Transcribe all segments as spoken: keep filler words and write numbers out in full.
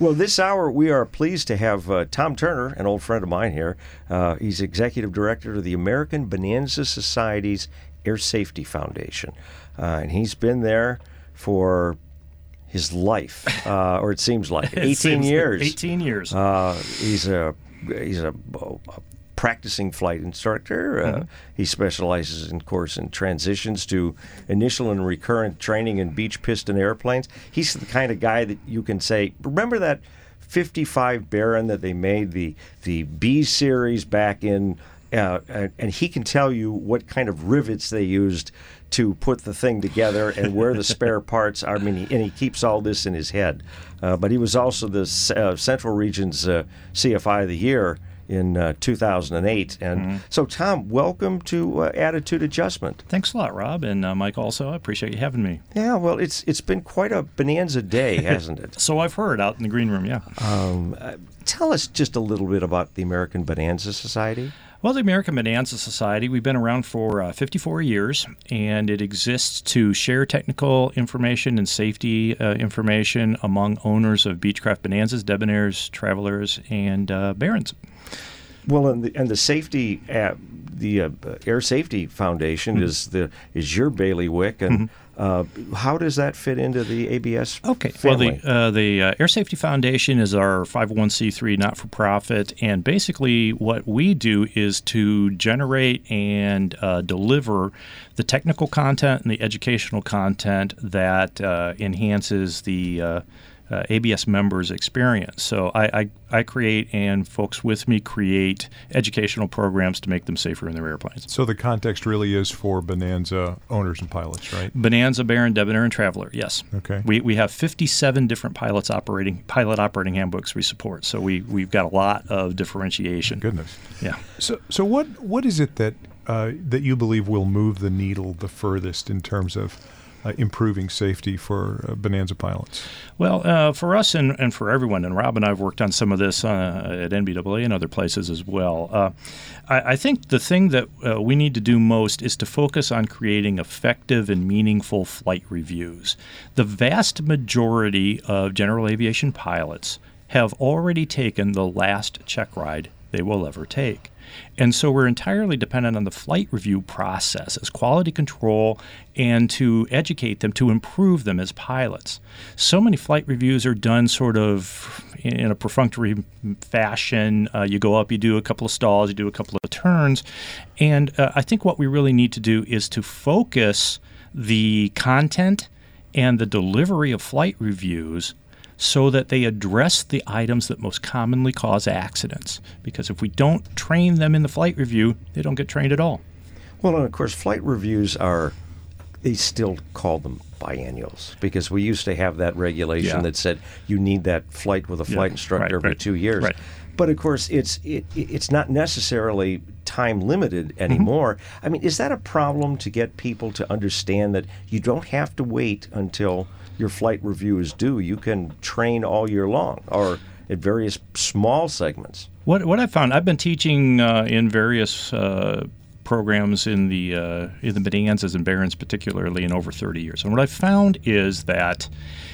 Well, this hour we are pleased to have uh, Tom Turner, an old friend of mine here. Uh, he's executive director of the American Bonanza Society's Air Safety Foundation. Uh, and he's been there for his life, uh, or it seems like it, eighteen years. eighteen years. Uh, he's a he's a, a practicing flight instructor. Uh, mm-hmm. He specializes, in course, in transitions to initial and recurrent training in beach piston airplanes. He's the kind of guy that you can say, remember that fifty-five Baron that they made, the the B series back in, uh, and, and he can tell you what kind of rivets they used to put the thing together and where the spare parts are. I mean, he, and he keeps all this in his head. Uh, but he was also the uh, Central Region's uh, C F I of the Year in uh, two thousand eight. And mm-hmm. so, Tom, welcome to uh, Attitude Adjustment. Thanks a lot, Rob, and uh, Mike also. I appreciate you having me. Yeah, well, it's it's been quite a bonanza day, hasn't it? So I've heard out in the green room, yeah. Um, uh, tell us just a little bit about the American Bonanza Society. Well, the American Bonanza Society, we've been around for uh, fifty-four years, and it exists to share technical information and safety uh, information among owners of Beechcraft Bonanzas, Debonaires, Travelers, and uh, Barons. Well, and the, and the safety, uh, the uh, Air Safety Foundation mm-hmm. is the is your bailiwick, and mm-hmm. uh, how does that fit into the A B S okay. family? Well, the uh, the uh, Air Safety Foundation is our five oh one c three not-for-profit, and basically what we do is to generate and uh, deliver the technical content and the educational content that uh, enhances the uh, Uh, A B S members' experience. So I, I, I create, and folks with me create, educational programs to make them safer in their airplanes. So the context really is for Bonanza owners and pilots, right? Bonanza, Baron, Debonair, and Traveler, yes. Okay. We we have fifty-seven different pilots operating pilot operating handbooks we support. So we we've got a lot of differentiation. Goodness. Yeah. So so what what is it that uh, that you believe will move the needle the furthest in terms of Uh, improving safety for uh, Bonanza pilots? Well, uh, for us and, and for everyone, and Rob and I have worked on some of this uh, at N B A A and other places as well. Uh, I, I think the thing that uh, we need to do most is to focus on creating effective and meaningful flight reviews. The vast majority of general aviation pilots have already taken the last check ride they will ever take. And so we're entirely dependent on the flight review process as quality control and to educate them, to improve them as pilots. So many flight reviews are done sort of in a perfunctory fashion. Uh, you go up, you do a couple of stalls, you do a couple of turns. And uh, I think what we really need to do is to focus the content and the delivery of flight reviews so that they address the items that most commonly cause accidents. Because if we don't train them in the flight review, they don't get trained at all. Well, and of course, flight reviews are, they still call them biennials, because we used to have that regulation Yeah. that said you need that flight with a flight Yeah, instructor right, every right, two years. right. But of course, it's it, it's not necessarily time limited anymore. Mm-hmm. I mean, is that a problem to get people to understand that you don't have to wait until your flight review is due? You can train all year long, or at various small segments. What what I found, I've been teaching uh, in various uh, programs in the uh, in the Bonanzas and Barons particularly in over thirty years, and what I've found is that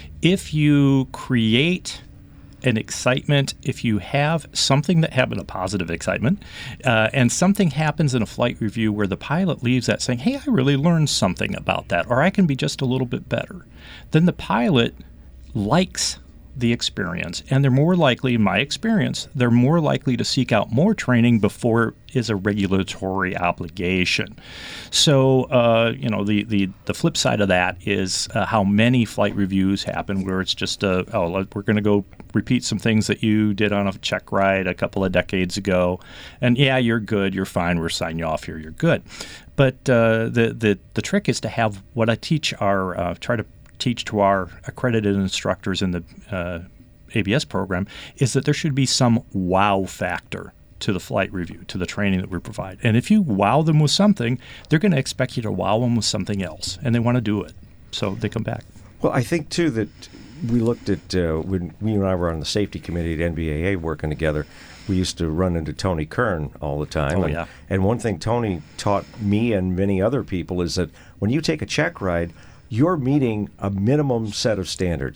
if you create an excitement, if you have something that happened, a positive excitement, uh, and something happens in a flight review where the pilot leaves that saying, hey, I really learned something about that, or I can be just a little bit better, then the pilot likes the experience, and they're more likely, in my experience, they're more likely to seek out more training before it is a regulatory obligation. So, uh, you know, the, the, the flip side of that is uh, how many flight reviews happen where it's just, uh, oh, we're going to go repeat some things that you did on a check ride a couple of decades ago, and yeah, you're good, you're fine, we're signing you off here, you're good. But uh, the, the, the trick is to have what I teach our, uh, try to teach to our accredited instructors in the uh, A B S program is that there should be some wow factor to the flight review, to the training that we provide. And if you wow them with something, they're going to expect you to wow them with something else, and they want to do it. So they come back. Well, I think, too, that we looked at, uh, when we and I were on the safety committee at N B A A working together, we used to run into Tony Kern all the time. Oh, and, yeah. and one thing Tony taught me and many other people is that when you take a check ride, you're meeting a minimum set of standards.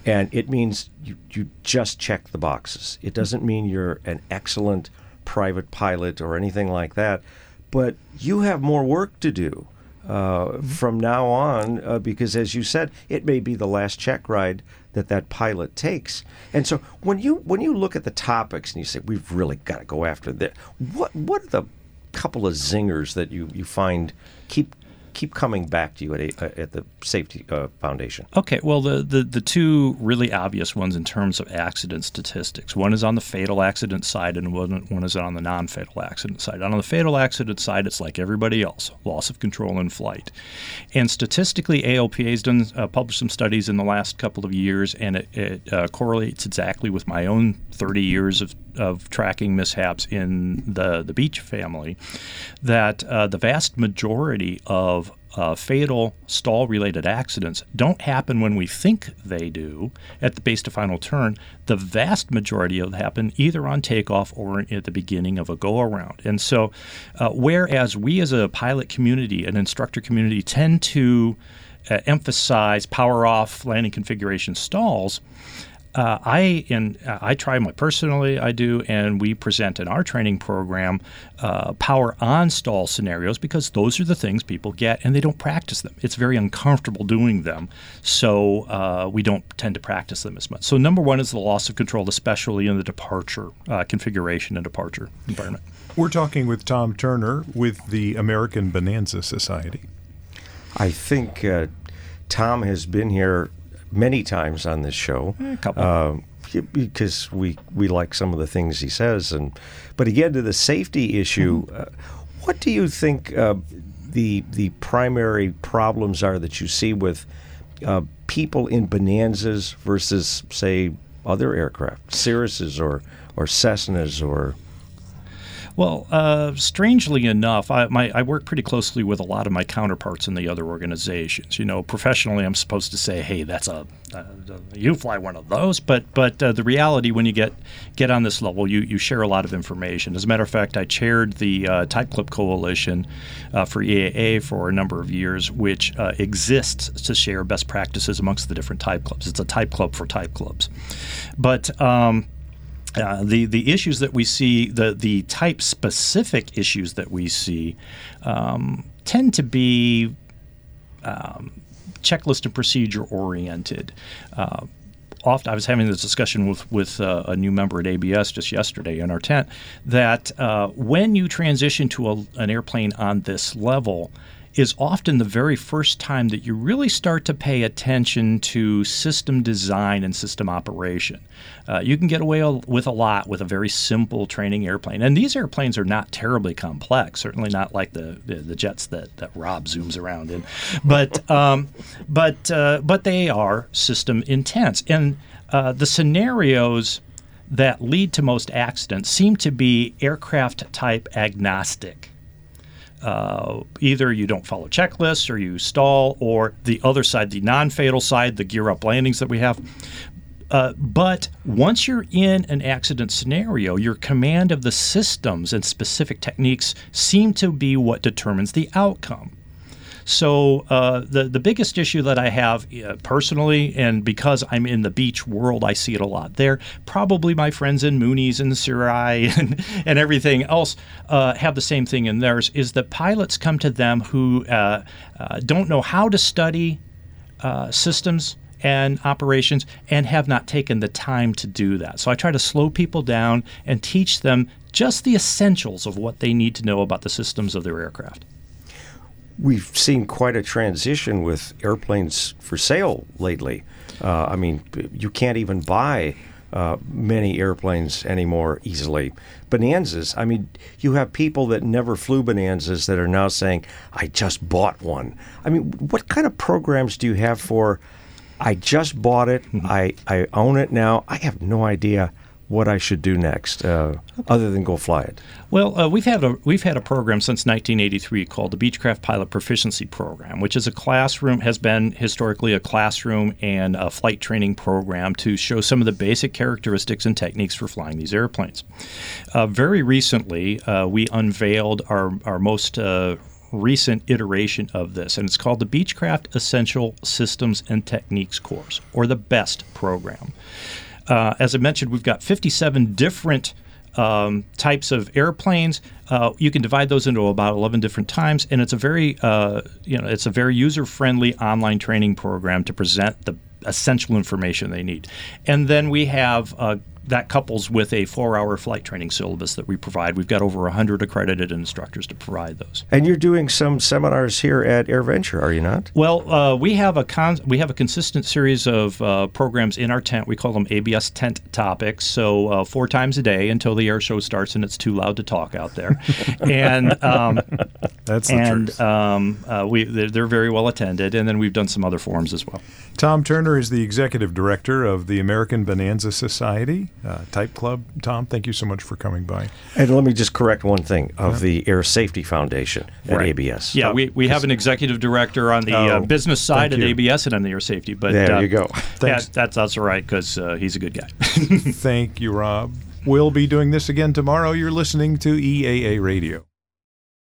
And it means you, you just check the boxes. It doesn't mean you're an excellent private pilot or anything like that, but you have more work to do uh, from now on uh, because, as you said, it may be the last check ride that that pilot takes. And so when you when you look at the topics and you say, we've really got to go after that, what what are the couple of zingers that you, you find keep keep coming back to you at a, at the Safety uh, Foundation? Okay, well, the, the, the two really obvious ones in terms of accident statistics. One is on the fatal accident side, and one, one is on the non-fatal accident side. On the fatal accident side, it's like everybody else, loss of control in flight. And statistically, A L P A has done uh, published some studies in the last couple of years, and it, it uh, correlates exactly with my own thirty years of, of tracking mishaps in the, the Beech family, that uh, the vast majority of Uh, fatal stall-related accidents don't happen when we think they do at the base to final turn. The vast majority of them happen either on takeoff or at the beginning of a go-around. And so uh, whereas we as a pilot community, an instructor community, tend to uh, emphasize power-off landing configuration stalls, Uh, I and uh, I try my personally, I do, and we present in our training program uh, power on stall scenarios because those are the things people get and they don't practice them. It's very uncomfortable doing them, so uh, we don't tend to practice them as much. So number one is the loss of control, especially in the departure uh, configuration and departure environment. We're talking with Tom Turner with the American Bonanza Society. I think uh, Tom has been here many times on this show, a couple. Uh, because we we like some of the things he says. And but again, to the safety issue, mm-hmm. uh, what do you think uh, the the primary problems are that you see with uh, people in Bonanzas versus, say, other aircraft, Cirruses or or Cessnas or? Well, uh, strangely enough, I, my, I work pretty closely with a lot of my counterparts in the other organizations. You know, professionally, I'm supposed to say, "Hey, that's a uh, you fly one of those." But but uh, the reality, when you get get on this level, you you share a lot of information. As a matter of fact, I chaired the uh, Type Club Coalition uh, for E A A for a number of years, which uh, exists to share best practices amongst the different type clubs. It's a type club for type clubs, but. Um, Uh, the the issues that we see, the the type specific issues that we see, um, tend to be um, checklist and procedure oriented. Uh, often, I was having this discussion with with uh, a new member at A B S just yesterday in our tent that uh, when you transition to a, an airplane on this level, is often the very first time that you really start to pay attention to system design and system operation. Uh, you can get away with a lot with a very simple training airplane. And these airplanes are not terribly complex, certainly not like the the, the jets that, that Rob zooms around in. But, um, but, uh, but they are system intense. And uh, the scenarios that lead to most accidents seem to be aircraft type agnostic. Uh, either you don't follow checklists or you stall, or the other side, the non-fatal side, the gear-up landings that we have. Uh, but once you're in an accident scenario, your command of the systems and specific techniques seem to be what determines the outcome. So uh, the the biggest issue that I have uh, personally, and because I'm in the Beech world, I see it a lot there. Probably my friends in Mooney's and Cirri and, and everything else uh, have the same thing in theirs, is that pilots come to them who uh, uh, don't know how to study uh, systems and operations and have not taken the time to do that. So I try to slow people down and teach them just the essentials of what they need to know about the systems of their aircraft. We've seen quite a transition with airplanes for sale lately. Uh, I mean, you can't even buy uh, many airplanes anymore easily. Bonanzas, I mean, you have people that never flew Bonanzas that are now saying, I just bought one. I mean, what kind of programs do you have for, I just bought it, I, I own it now, I have no idea what I should do next, uh, other than go fly it? Well, uh, we've had a we've had a program since nineteen eighty-three called the Beechcraft Pilot Proficiency Program, which is a classroom has been historically a classroom and a flight training program to show some of the basic characteristics and techniques for flying these airplanes. Uh, very recently, uh, we unveiled our our most uh, recent iteration of this, and it's called the Beechcraft Essential Systems and Techniques course, or the BEST program. Uh, as I mentioned, we've got fifty-seven different um, types of airplanes. Uh, you can divide those into about eleven different times, and it's a very, uh, you know, it's a very user-friendly online training program to present the essential information they need. And then we have uh, that couples with a four-hour flight training syllabus that we provide. We've got over one hundred accredited instructors to provide those. And you're doing some seminars here at AirVenture, are you not? Well, uh, we have a con- we have a consistent series of uh, programs in our tent. We call them A B S Tent Topics. So uh, four times a day until the air show starts and it's too loud to talk out there. and um, that's the and truth. Um, uh, we they're, they're very well attended. And then we've done some other forums as well. Tom Turner is the executive director of the American Bonanza Society uh, Type Club. Tom, thank you so much for coming by. And let me just correct one thing of the Air Safety Foundation at Right. A B S. Yeah, we, we have an executive director on the Oh, uh, business side at thank you. A B S and on the air safety. But There uh, you go. Thanks. that, that's that's all right because uh, he's a good guy. Thank you, Rob. We'll be doing this again tomorrow. You're listening to E A A Radio.